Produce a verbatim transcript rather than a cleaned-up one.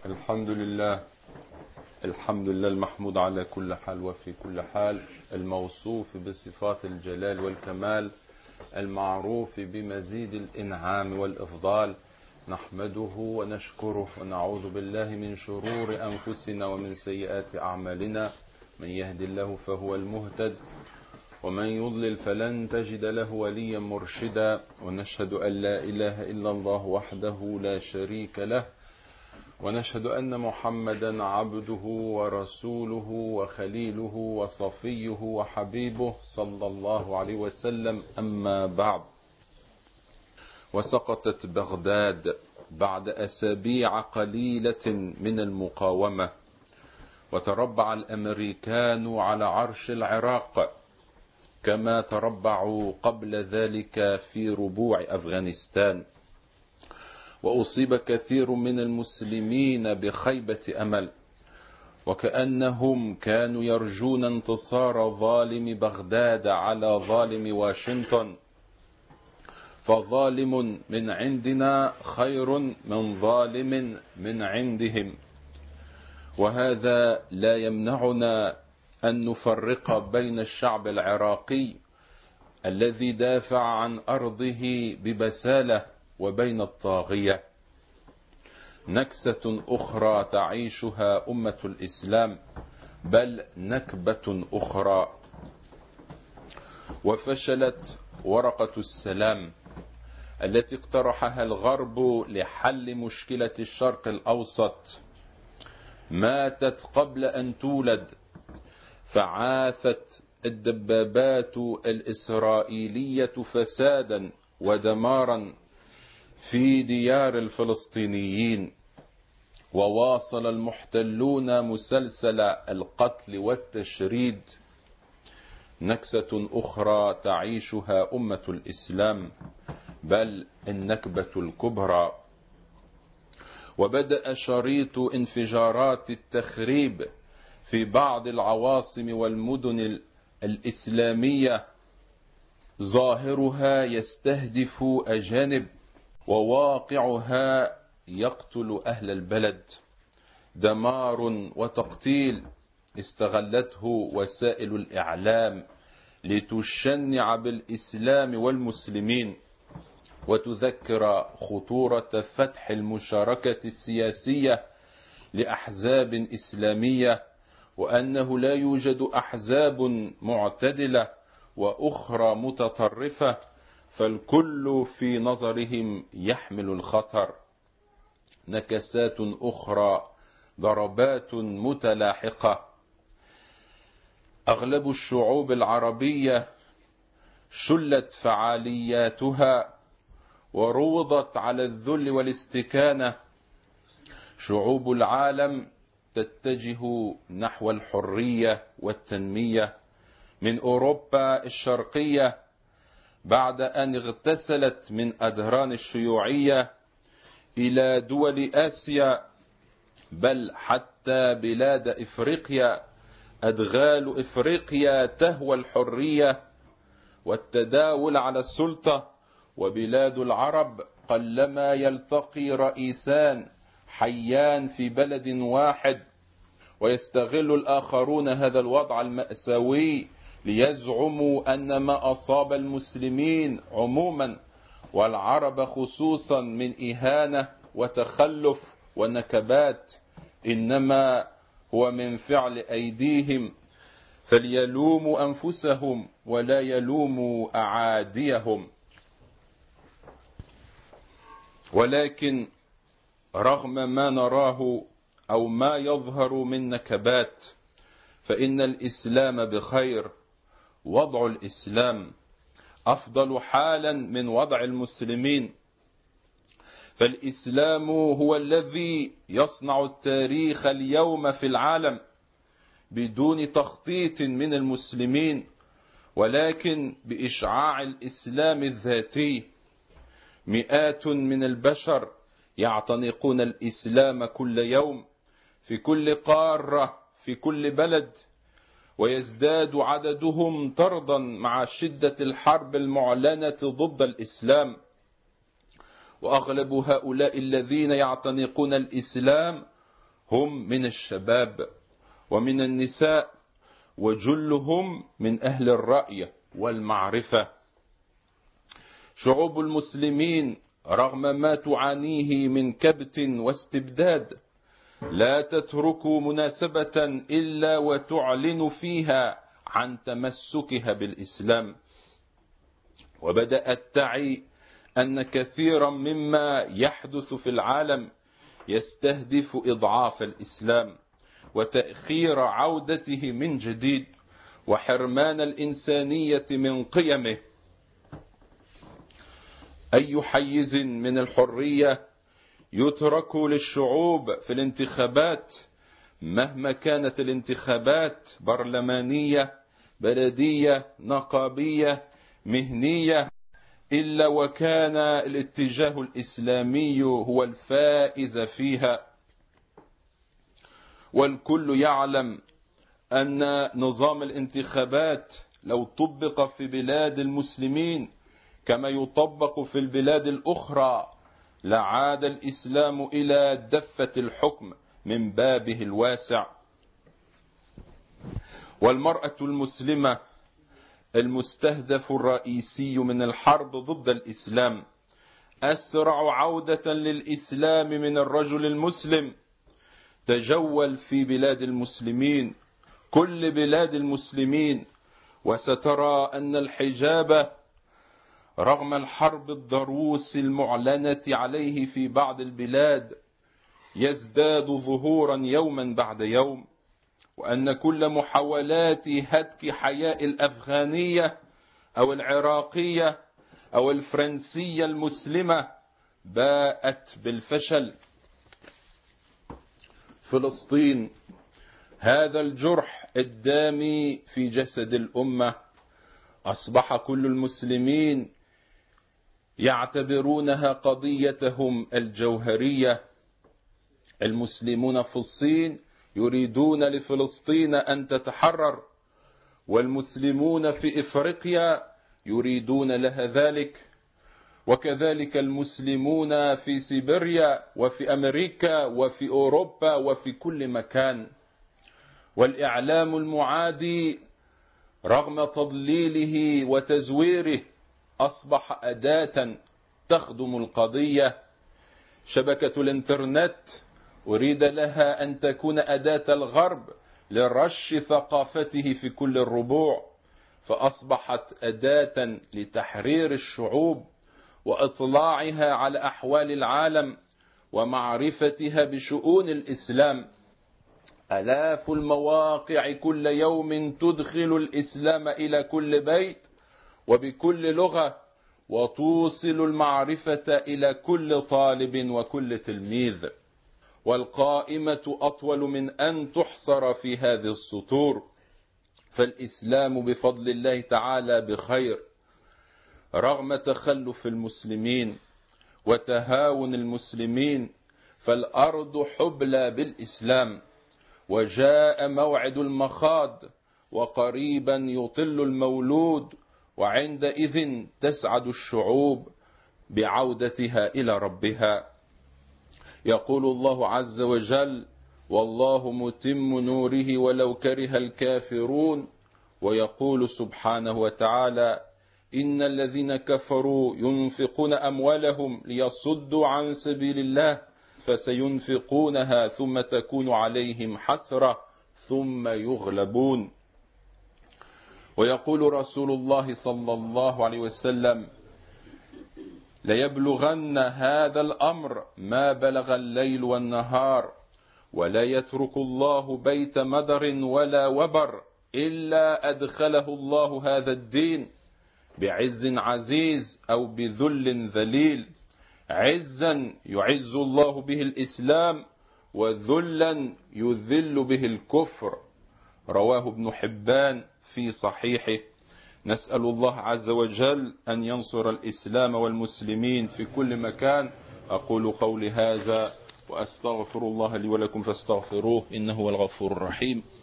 الحمد لله الحمد لله المحمود على كل حال وفي كل حال، الموصوف بصفات الجلال والكمال، المعروف بمزيد الإنعام والإفضال. نحمده ونشكره ونعوذ بالله من شرور أنفسنا ومن سيئات أعمالنا. من يهد الله فهو المهتد، ومن يضلل فلن تجد له وليا مرشدا. ونشهد أن لا إله إلا الله وحده لا شريك له، ونشهد أن محمدا عبده ورسوله وخليله وصفيه وحبيبه صلى الله عليه وسلم. أما بعد، وسقطت بغداد بعد أسابيع قليلة من المقاومة، وتربع الأمريكان على عرش العراق كما تربعوا قبل ذلك في ربوع أفغانستان، وأصيب كثير من المسلمين بخيبة أمل، وكأنهم كانوا يرجون انتصار ظالم بغداد على ظالم واشنطن، فظالم من عندنا خير من ظالم من عندهم. وهذا لا يمنعنا أن نفرق بين الشعب العراقي الذي دافع عن أرضه ببسالة وبين الطاغية. نكسة أخرى تعيشها أمة الإسلام، بل نكبة أخرى. وفشلت ورقة السلام التي اقترحها الغرب لحل مشكلة الشرق الأوسط، ماتت قبل أن تولد، فعاثت الدبابات الإسرائيلية فسادا ودمارا في ديار الفلسطينيين، وواصل المحتلون مسلسل القتل والتشريد. نكسة أخرى تعيشها أمة الإسلام، بل النكبة الكبرى. وبدأ شريط انفجارات التخريب في بعض العواصم والمدن الإسلامية، ظاهرها يستهدف أجانب وواقعها يقتل أهل البلد. دمار وتقتيل استغلته وسائل الإعلام لتشنع بالإسلام والمسلمين، وتذكر خطورة فتح المشاركة السياسية لأحزاب إسلامية، وأنه لا يوجد أحزاب معتدلة وأخرى متطرفة، فالكل في نظرهم يحمل الخطر. نكسات أخرى، ضربات متلاحقة. أغلب الشعوب العربية شلت فعالياتها وروضت على الذل والاستكانة. شعوب العالم تتجه نحو الحرية والتنمية، من أوروبا الشرقية بعد أن اغتسلت من أدهران الشيوعية إلى دول آسيا، بل حتى بلاد إفريقيا. أدغال إفريقيا تهوى الحرية والتداول على السلطة، وبلاد العرب قلما يلتقي رئيسان حيان في بلد واحد، ويستغل الآخرون هذا الوضع المأساوي ليزعموا أن ما أصاب المسلمين عموما والعرب خصوصا من إهانة وتخلف ونكبات إنما هو من فعل أيديهم، فليلوموا أنفسهم ولا يلوموا أعاديهم. ولكن رغم ما نراه أو ما يظهر من نكبات، فإن الإسلام بخير. وضع الإسلام أفضل حالا من وضع المسلمين، فالإسلام هو الذي يصنع التاريخ اليوم في العالم بدون تخطيط من المسلمين، ولكن بإشعاع الإسلام الذاتي. مئات من البشر يعتنقون الإسلام كل يوم في كل قارة في كل بلد، ويزداد عددهم طردا مع شدة الحرب المعلنة ضد الإسلام. وأغلب هؤلاء الذين يعتنقون الإسلام هم من الشباب ومن النساء، وجلهم من أهل الرأي والمعرفة. شعوب المسلمين رغم ما تعانيه من كبت واستبداد لا تترك مناسبة إلا وتعلن فيها عن تمسكها بالإسلام، وبدأت تعي أن كثيرا مما يحدث في العالم يستهدف إضعاف الإسلام وتأخير عودته من جديد وحرمان الإنسانية من قيمه. أي حيز من الحرية يترك للشعوب في الانتخابات مهما كانت الانتخابات برلمانية بلدية نقابية مهنية إلا وكان الاتجاه الإسلامي هو الفائز فيها. والكل يعلم أن نظام الانتخابات لو طبق في بلاد المسلمين كما يطبق في البلاد الأخرى لعاد الإسلام إلى دفة الحكم من بابه الواسع. والمرأة المسلمة المستهدف الرئيسي من الحرب ضد الإسلام أسرع عودة للإسلام من الرجل المسلم. تجول في بلاد المسلمين كل بلاد المسلمين وسترى أن الحجاب رغم الحرب الضروس المعلنة عليه في بعض البلاد يزداد ظهورا يوما بعد يوم، وأن كل محاولات هتك حياء الأفغانية أو العراقية أو الفرنسية المسلمة باءت بالفشل. فلسطين هذا الجرح الدامي في جسد الأمة أصبح كل المسلمين يعتبرونها قضيتهم الجوهرية. المسلمون في الصين يريدون لفلسطين أن تتحرر، والمسلمون في إفريقيا يريدون لها ذلك، وكذلك المسلمون في سيبيريا وفي أمريكا وفي أوروبا وفي كل مكان. والإعلام المعادي رغم تضليله وتزويره أصبح أداة تخدم القضية. شبكة الإنترنت أريد لها أن تكون أداة الغرب لرش ثقافته في كل الربوع، فأصبحت أداة لتحرير الشعوب وإطلاعها على أحوال العالم ومعرفتها بشؤون الإسلام. آلاف المواقع كل يوم تدخل الإسلام إلى كل بيت وبكل لغة وتوصل المعرفة إلى كل طالب وكل تلميذ. والقائمة أطول من أن تحصر في هذه السطور، فالإسلام بفضل الله تعالى بخير رغم تخلف المسلمين وتهاون المسلمين، فالأرض حبلى بالإسلام، وجاء موعد المخاض وقريبا يطل المولود، وعندئذ تسعد الشعوب بعودتها إلى ربها. يقول الله عز وجل: والله متم نوره ولو كره الكافرون. ويقول سبحانه وتعالى: إن الذين كفروا ينفقون أموالهم ليصدوا عن سبيل الله فسينفقونها ثم تكون عليهم حسرة ثم يغلبون. ويقول رسول الله صلى الله عليه وسلم: ليبلغن هذا الأمر ما بلغ الليل والنهار، ولا يترك الله بيت مدر ولا وبر إلا أدخله الله هذا الدين بعز عزيز أو بذل ذليل، عزا يعز الله به الإسلام وذلا يذل به الكفر. رواه ابن حبان في صحيحه. نسأل الله عز وجل أن ينصر الإسلام والمسلمين في كل مكان. أقول قولي هذا وأستغفر الله لي ولكم فاستغفروه إنه هو الغفور الرحيم.